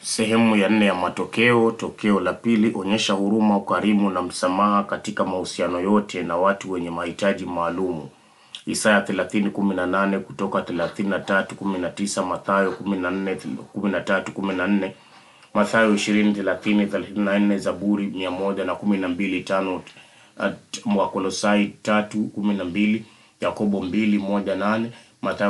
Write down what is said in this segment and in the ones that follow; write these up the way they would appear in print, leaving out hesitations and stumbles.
Sehemu ya 4 ya matokeo. Tokeo la pili: onyesha huruma, ukarimu na msamaha katika mahusiano yote na watu wenye mahitaji maalumu. Isaya 30:18, Kutoka 33:19, Mathayo 14:13-14, Mathayo 20:30-34, Zaburi 112:5, Wakolosai 3:12, Yakobo 2:1-8, Mathayo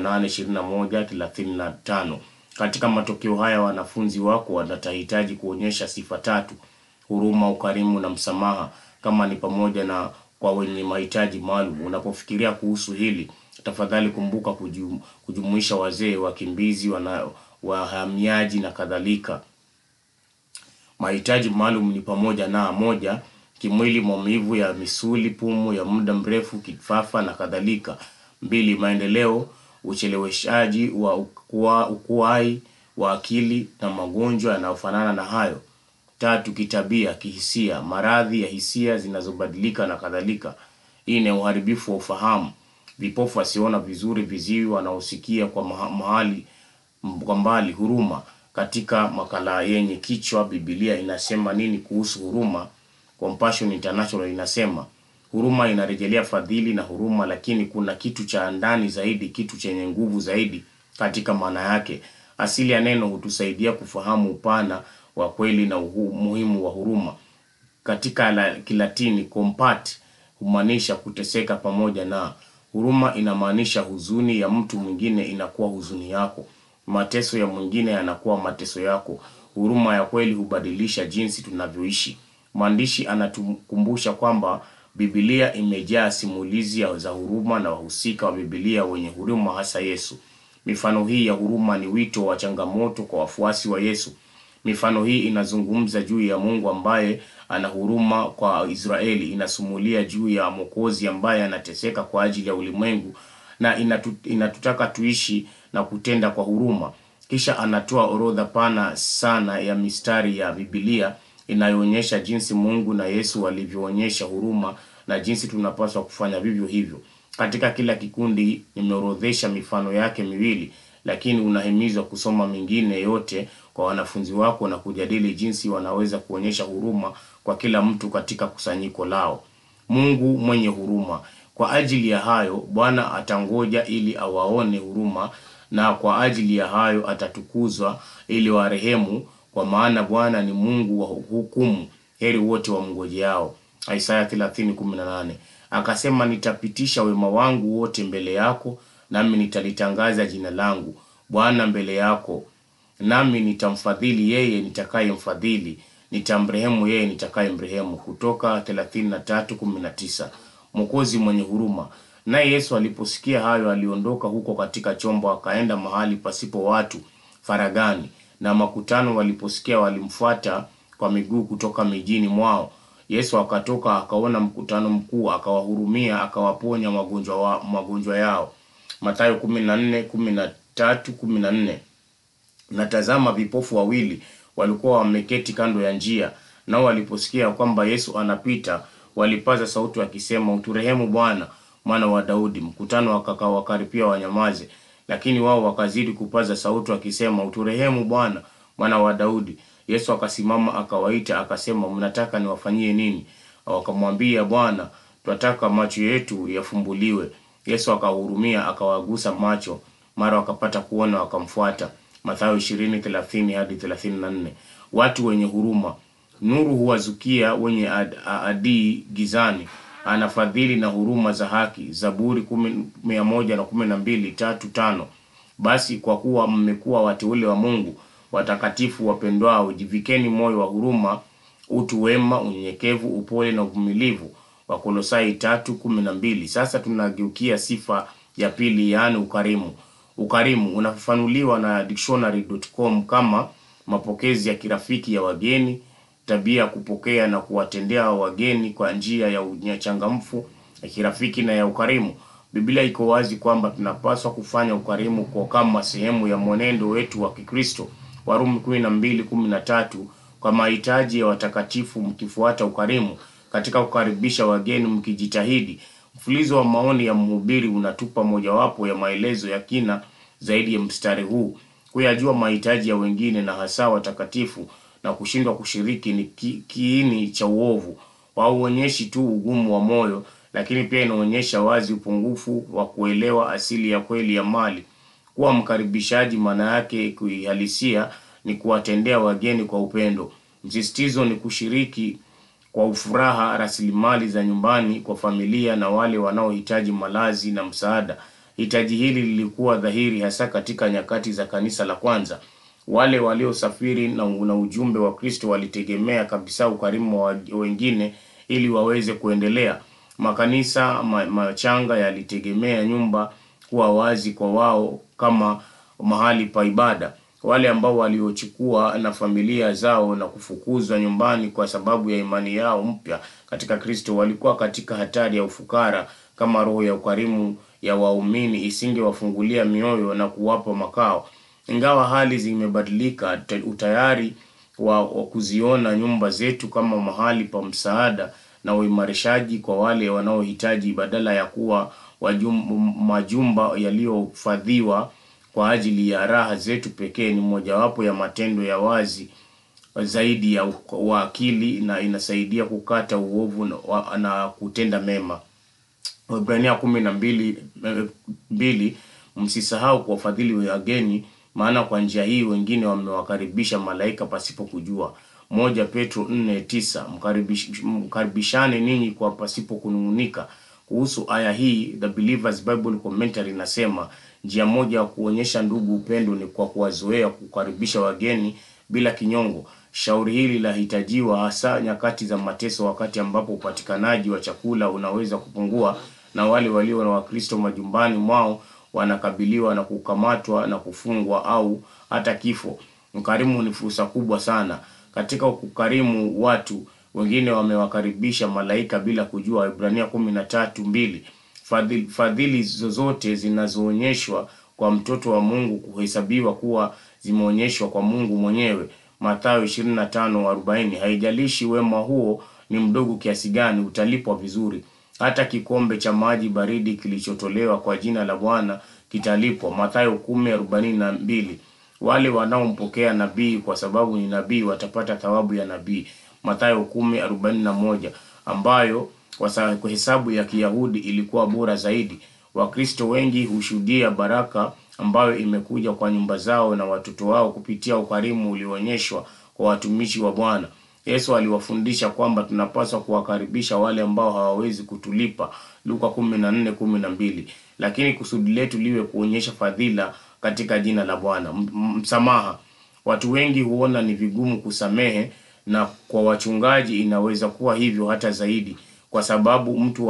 18:21-35. Katika matokeo haya wanafunzi wako watahitaji kuonyesha sifa tatu: huruma, ukarimu na msamaha, kama ni pamoja na kwa wenye mahitaji maalum. Unapofikiria kuhusu hili, tafadhali kumbuka kujumuisha wazee, wakimbizi, wahamiaji na kadhalika. Mahitaji maalum ni pamoja na: moja, kimwili, maumivu ya misuli, pumu ya muda mrefu, kifafa na kadhalika. 2, maendeleo, ucheleweshaji wa ukuaji wa akili na magonjwa yanayofanana na hayo. 3, kitabia, kihisia, maradhi ya hisia zinazobadilika na kadhalika. 4, uharibifu wa ufahamu, vipofu wasiona vizuri, viziwi wanaosikia kwa mbali. Huruma. Katika makala yenye kichwa Biblia inasema nini kuhusu huruma, Compassion International inasema huruma inarejelea fadhili na huruma, lakini kuna kitu cha ndani zaidi, kitu chenye nguvu zaidi katika maana yake. Asili ya neno hutusaidia kufahamu upana wa kweli na umuhimu wa huruma. Katika Kilatini, compat humaanisha kuteseka pamoja na. Huruma inamaanisha huzuni ya mtu mwingine inakuwa huzuni yako, mateso ya mwingine yanakuwa mateso yako. Huruma ya kweli hubadilisha jinsi tunavyoishi. Mwandishi anatukumbusha kwamba Biblia imejaa simulizi za huruma na wahusika wa Biblia wenye huruma, hasa Yesu. Mifano hii ya huruma ni wito wa changamoto kwa wafuasi wa Yesu. Mifano hii inazungumza juu ya Mungu ambaye ana huruma kwa Israeli, inasumulia juu ya Mwokozi ambaye anateseka kwa ajili ya ulimwengu, na inatutaka tuishi na kutenda kwa huruma. Kisha anatoa orodha pana sana ya mistari ya Biblia inayoonyesha jinsi Mungu na Yesu walivyoonyesha huruma na jinsi tunapaswa kufanya vivyo hivyo. Katika kila kikundi nimeorodhesha mifano yake miwili, lakini unahimizwa kusoma mingine yote kwa wanafunzi wako na kujadili jinsi wanaweza kuonyesha huruma kwa kila mtu katika kusanyiko lao. Mungu mwenye huruma. Kwa ajili ya hayo Bwana atangoja ili awaone huruma, na kwa ajili ya hayo atatukuzwa ili warehemu, kwa maana Bwana ni Mungu wa hukumu. Heri wote wamngojeao. Isaya 30:18. Akasema, nitapitisha wema wangu wote mbele yako, nami nitalitangaza jina langu Bwana mbele yako, nami nitamfadhili yeye nitakayemfadhili, nitamrehemu yeye nitakayemrehemu. Kutoka 33:19. Mwokozi mwenye huruma. Naye Yesu aliposikia hayo aliondoka huko katika chombo, akaenda mahali pasipo watu, faragani, na makutano waliposikia walimfuata kwa miguu kutoka mijini mwao. Yesu akatoka akaona mkutano mkuu, akawahurumia, akawaponya magonjwa yao. Mathayo 14:13-14. Na tazama, vipofu wawili walikuwa wameketi kando ya njia, nao waliposikia kwamba Yesu anapita, walipaza sauti wakisema, uturehemu Bwana, Mwana wa Daudi. Mkutano wakakaripia wanyamaze, lakini wao wakazidi kupaza sauti wakisema, uturehemu Bwana, Mwana wa Daudi. Yesu akasimama akawaita akasema, mnataka niwafanyie nini? Wakamwambia, Bwana, tunataka macho yetu yafumbuliwe. Yesu akahurumia, akawagusa macho, mara wakapata kuona, wakamfuata. Mathayo 20:30-34. Watu wenye huruma. Nuru huwazukia wenye adui gizani, anafadhili na huruma za haki. Zaburi 112:3-5. Basi kwa kuwa mmekuwa wateule wa Mungu, watakatifu wapendwao, jivikeni moyo wa huruma, utu wema, unyenyekevu, upole na uvumilivu. Wakolosai 3:12. Sasa tunageukia sifa ya pili, yaani ukarimu. Ukarimu unafafanuliwa na dictionary.com kama mapokezi ya kirafiki ya wageni, tabia ya kupokea na kuwatendea wageni kwa njia ya uchangamfu, ya kirafiki na ya ukarimu. Biblia iko wazi kwamba tunapaswa kufanya ukarimu kwa kama sehemu ya mwenendo wetu wa Kikristo. Warumi 12:13. Kwa mahitaji ya watakatifu mkifuata ukarimu katika kukaribisha wageni, mkijitahidi. Mfulizo wa maoni ya mhubiri unatupa mojawapo ya maelezo ya kina zaidi ya mstari huu. Kuyajua mahitaji ya wengine na hasa watakatifu na kushindwa kushiriki ni kiini cha uovu. Hauonyeshi tu ugumu wa moyo, lakini pia inaonyesha wazi upungufu wa kuelewa asili ya kweli ya mali. Kuwa mkaribishaji maana yake kuihalisia ni kuwatendea wageni kwa upendo. Msisitizo ni kushiriki kwa furaha rasilimali za nyumbani kwa familia na wale wanaohitaji malazi na msaada. Hitaji hili lilikuwa dhahiri hasa katika nyakati za kanisa la kwanza. Wale waliosafiri na ujumbe wa Kristo walitegemea kabisa ukarimu wa wengine ili waweze kuendelea. Makanisa machanga yalitegemea nyumba kuwa wazi kwa wao kama mahali pa ibada. Wale ambao waliochukua na familia zao na kufukuzwa nyumbani kwa sababu ya imani yao mpya katika Kristo walikuwa katika hatari ya ufukara kama roho ya ukarimu ya waumini isingewafungulia mioyo na kuwapa makao. Ingawa hali zimebadilika, utayari wa kuziona nyumba zetu kama mahali pa msaada na uimarishaji kwa wale wanaohitaji badala ya kuwa majumba yaliyofadhiwa kwa ajili ya raha zetu pekee ni mojawapo ya matendo ya wazi zaidi ya akili na inasaidia kukata uovu na kutenda mema. Waebrania 12:2 msisahau kuwafadhili wageni, maana kwa njia hii wengine wamewakaribisha malaika pasipo kujua. 1 Petro 4:9 mkaribishane ninyi kwa pasipo kunung'unika. Kuhusu aya hii, The Believer's Bible Commentary inasema njia moja ya kuonyesha ndugu upendo ni kwa kuwazoea kukaribisha wageni bila kinyongo. Shauri hili lahitajiwa hasa nyakati za mateso, wakati ambapo upatikanaji wa chakula unaweza kupungua na wale walio na Wakristo majumbani mwao wanakabiliwa na kukamatwa na kufungwa au hata kifo. Ukarimu ni fursa kubwa sana. Katika kukarimu watu wengine wamewakaribisha malaika bila kujua. Ibrania 13:2. Fadhili zozote zinazoonyeshwa kwa mtoto wa Mungu kuhesabiwa kuwa zimeonyeshwa kwa Mungu mwenyewe. Mathayo 25:40. Haijalishi wema huo ni mdogo kiasi gani, utalipwa vizuri. Hata kikombe cha maji baridi kilichotolewa kwa jina la Bwana kitalipwa. Mathayo 10:42. Wale wanaompokea nabii kwa sababu ni nabii watapata thawabu ya nabii. Mathayo 10:41, ambayo kwa hesabu ya Kiyahudi ilikuwa bora zaidi. Wakristo wengi hushuhudia baraka ambayo imekuja kwa nyumba zao na watoto wao kupitia ukarimu ulioonyeshwa kwa watumishi wa Bwana. Yesu aliwafundisha kwamba tunapaswa kuwakaribisha wale ambao hawawezi kutulipa. Luka 14:12. Lakini kusudi letu liwe kuonyesha fadhila katika jina la Bwana. Msamaha. Watu wengi huona ni vigumu kusamehe, na kwa wachungaji inaweza kuwa hivyo hata zaidi, kwa sababu mtu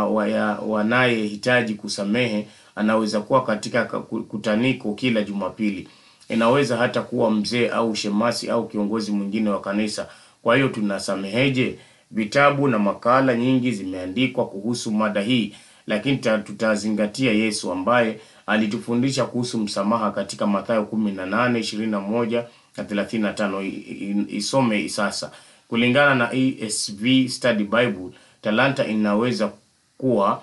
wanayehitaji kusamehe anaweza kuwa katika kutaniko kila Jumapili. Inaweza hata kuwa mzee au shemasi au kiongozi mwingine wa kanisa. Kwa hiyo tunasameheje? Vitabu na makala nyingi zimeandikwa kuhusu mada hii, lakini tutazingatia Yesu ambaye alitufundisha kuhusu msamaha katika Mathayo 18:21 na 35. Isome sasa. Kulingana na ESV Study Bible, talanta inaweza kuwa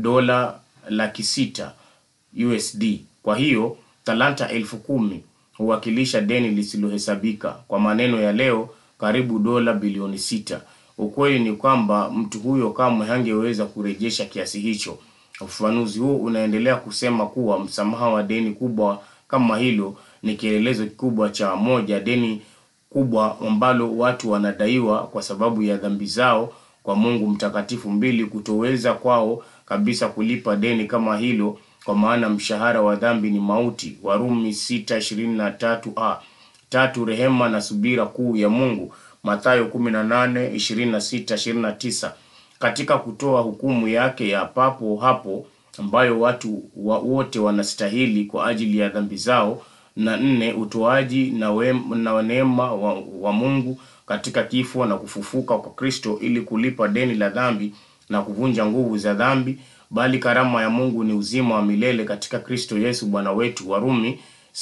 $600 USD. Kwa hiyo talanta 10,000 huwakilisha deni lisilohesabika. Kwa maneno ya leo, karibu $6 bilioni. Ukweli ni kwamba mtu huyo kamwe hangeweza kurejesha kiasi hicho. Ufafanuzi huu unaendelea kusema kuwa msamaha wa deni kubwa kama hilo ni kielelezo kikubwa cha deni kubwa ambalo watu wanadaiwa kwa sababu ya dhambi zao kwa Mungu mtakatifu. 2, kutoweza kwao kabisa kulipa deni kama hilo, kwa maana mshahara wa dhambi ni mauti. Warumi 6:23a. 3, rehema na subira kuu ya Mungu. Mathayo 18:26-29. Katika kutoa hukumu yake ya papo hapo ambayo watu wote wanastahili kwa ajili ya dhambi zao. Na 4, utoaji na neema wa Mungu katika kifo na kufufuka kwa Kristo ili kulipa deni la dhambi na kuvunja nguvu za dhambi, bali karama ya Mungu ni uzima wa milele katika Kristo Yesu Bwana wetu. Warumi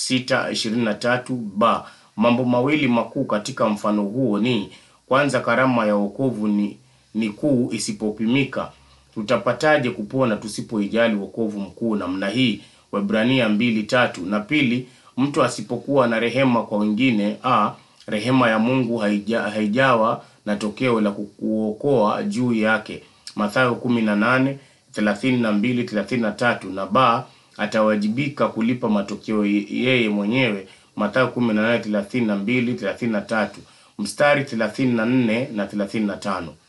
6:23b. Mambo mawili makuu katika mfano huo ni kwanza, karama ya wokovu ni kuu isipopimika. Tutapataje kupona tusipoijali wokovu mkuu namna hii? Waebrania 2:3. Na pili, Mtu asipokuwa na rehema kwa wengine, rehema ya Mungu haijawa na tokeo la kuokoa juu yake. Mathayo 18:32-33, na atawajibika kulipa matokeo yeye mwenyewe. Mathayo 18:32-33, mstari 34 na 35.